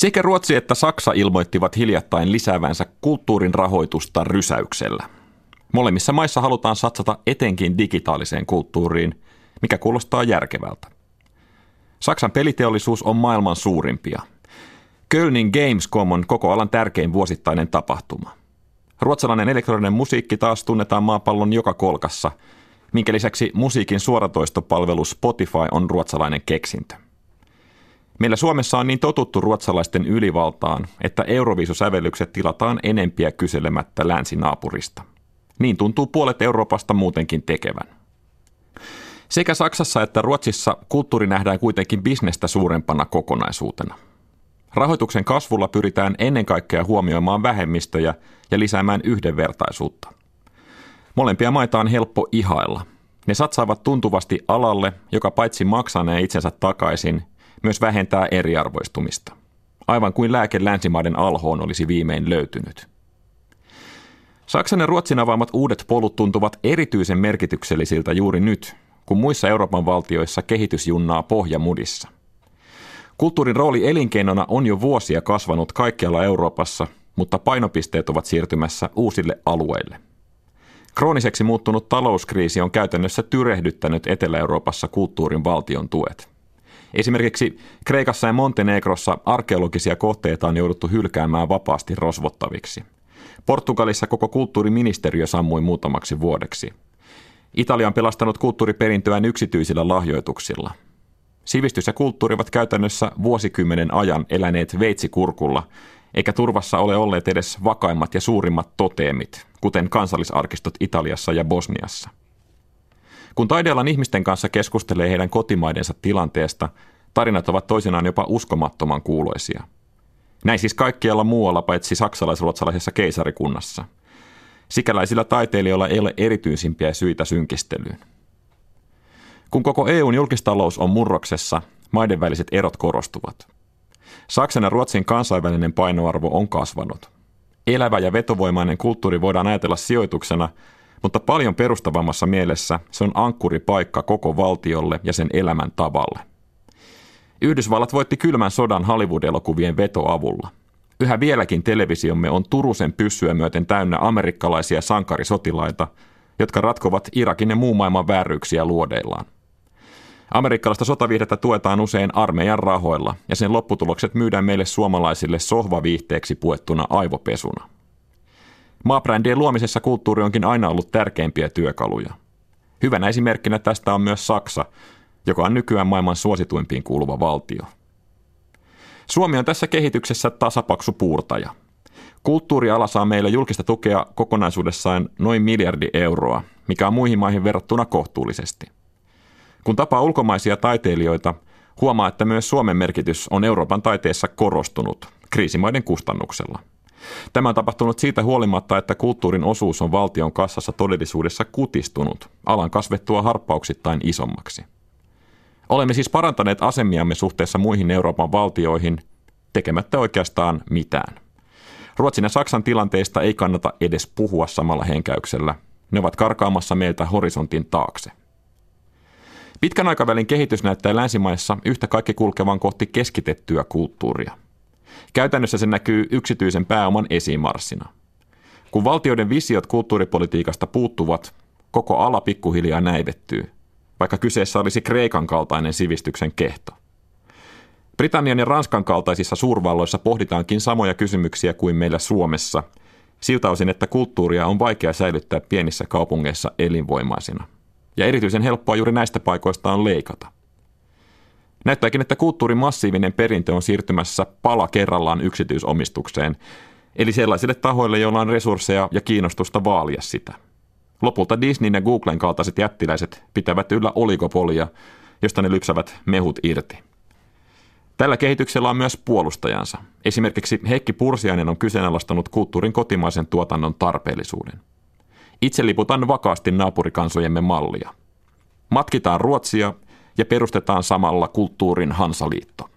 Sekä Ruotsi että Saksa ilmoittivat hiljattain lisäävänsä kulttuurin rahoitusta rysäyksellä. Molemmissa maissa halutaan satsata etenkin digitaaliseen kulttuuriin, mikä kuulostaa järkevältä. Saksan peliteollisuus on maailman suurimpia. Kölnin Gamescom on koko alan tärkein vuosittainen tapahtuma. Ruotsalainen elektroninen musiikki taas tunnetaan maapallon joka kolkassa, minkä lisäksi musiikin suoratoistopalvelu Spotify on ruotsalainen keksintö. Meillä Suomessa on niin totuttu ruotsalaisten ylivaltaan, että Euroviisusävellykset tilataan enempiä kyselemättä länsinaapurista. Niin tuntuu puolet Euroopasta muutenkin tekevän. Sekä Saksassa että Ruotsissa kulttuuri nähdään kuitenkin bisnestä suurempana kokonaisuutena. Rahoituksen kasvulla pyritään ennen kaikkea huomioimaan vähemmistöjä ja lisäämään yhdenvertaisuutta. Molempia maita on helppo ihailla. Ne satsaavat tuntuvasti alalle, joka paitsi maksanee itsensä takaisin, myös vähentää eriarvoistumista. Aivan kuin lääke länsimaiden alhoon olisi viimein löytynyt. Saksan ja Ruotsin avaamat uudet polut tuntuvat erityisen merkityksellisiltä juuri nyt, kun muissa Euroopan valtioissa kehitys junnaa pohjamudissa. Kulttuurin rooli elinkeinona on jo vuosia kasvanut kaikkialla Euroopassa, mutta painopisteet ovat siirtymässä uusille alueille. Krooniseksi muuttunut talouskriisi on käytännössä tyrehdyttänyt Etelä-Euroopassa kulttuurin valtion tuet. Esimerkiksi Kreikassa ja Montenegrossa arkeologisia kohteita on jouduttu hylkäämään vapaasti rosvottaviksi. Portugalissa koko kulttuuriministeriö sammui muutamaksi vuodeksi. Italia on pelastanut kulttuuriperintöään yksityisillä lahjoituksilla. Sivistys ja kulttuuri ovat käytännössä vuosikymmenen ajan eläneet veitsikurkulla, eikä turvassa ole olleet edes vakaimmat ja suurimmat toteemit, kuten kansallisarkistot Italiassa ja Bosniassa. Kun taidealan ihmisten kanssa keskustelee heidän kotimaidensa tilanteesta, tarinat ovat toisinaan jopa uskomattoman kuuloisia. Näin siis kaikkialla muualla paitsi saksalais-ruotsalaisessa keisarikunnassa. Sikäläisillä taiteilijoilla ei ole erityisimpiä syitä synkistelyyn. Kun koko EUn julkistalous on murroksessa, maiden väliset erot korostuvat. Saksan ja Ruotsin kansainvälinen painoarvo on kasvanut. Elävä ja vetovoimainen kulttuuri voidaan ajatella sijoituksena, mutta paljon perustavammassa mielessä se on ankkuripaikka koko valtiolle ja sen elämän tavalle. Yhdysvallat voitti kylmän sodan Hollywood-elokuvien vetoavulla. Yhä vieläkin televisiomme on Turusen pyssyä myöten täynnä amerikkalaisia sankarisotilaita, jotka ratkovat Irakin ja muun maailman vääryyksiä luodeillaan. Amerikkalaista sotaviihdettä tuetaan usein armeijan rahoilla, ja sen lopputulokset myydään meille suomalaisille sohvaviihteeksi puettuna aivopesuna. Maabrändien luomisessa kulttuuri onkin aina ollut tärkeimpiä työkaluja. Hyvänä esimerkkinä tästä on myös Saksa, joka on nykyään maailman suosituimpiin kuuluva valtio. Suomi on tässä kehityksessä tasapaksu puurtaja. Kulttuuriala saa meillä julkista tukea kokonaisuudessaan noin 1 miljardi euroa, mikä on muihin maihin verrattuna kohtuullisesti. Kun tapaa ulkomaisia taiteilijoita, huomaa, että myös Suomen merkitys on Euroopan taiteessa korostunut kriisimaiden kustannuksella. Tämä on tapahtunut siitä huolimatta, että kulttuurin osuus on valtion kassassa todellisuudessa kutistunut, alan kasvettua harppauksittain isommaksi. Olemme siis parantaneet asemiamme suhteessa muihin Euroopan valtioihin, tekemättä oikeastaan mitään. Ruotsin ja Saksan tilanteista ei kannata edes puhua samalla henkäyksellä. Ne ovat karkaamassa meiltä horisontin taakse. Pitkän aikavälin kehitys näyttää länsimaissa yhtä kaikki kulkevan kohti keskitettyä kulttuuria. Käytännössä se näkyy yksityisen pääoman esimarssina. Kun valtioiden visiot kulttuuripolitiikasta puuttuvat, koko ala pikkuhiljaa näivettyy, vaikka kyseessä olisi Kreikan kaltainen sivistyksen kehto. Britannian ja Ranskan kaltaisissa suurvalloissa pohditaankin samoja kysymyksiä kuin meillä Suomessa, siltä osin, että kulttuuria on vaikea säilyttää pienissä kaupungeissa elinvoimaisina. Ja erityisen helppoa juuri näistä paikoista on leikata. Näyttääkin, että kulttuurin massiivinen perintö on siirtymässä pala kerrallaan yksityisomistukseen, eli sellaisille tahoille, joilla on resursseja ja kiinnostusta vaalia sitä. Lopulta Disneyn ja Googlen kaltaiset jättiläiset pitävät yllä oligopolia, josta ne lypsävät mehut irti. Tällä kehityksellä on myös puolustajansa. Esimerkiksi Heikki Pursiainen on kyseenalaistanut kulttuurin kotimaisen tuotannon tarpeellisuuden. Itse liputan vakaasti naapurikansojemme mallia. Matkitaan Ruotsia ja perustetaan samalla kulttuurin Hansaliitto.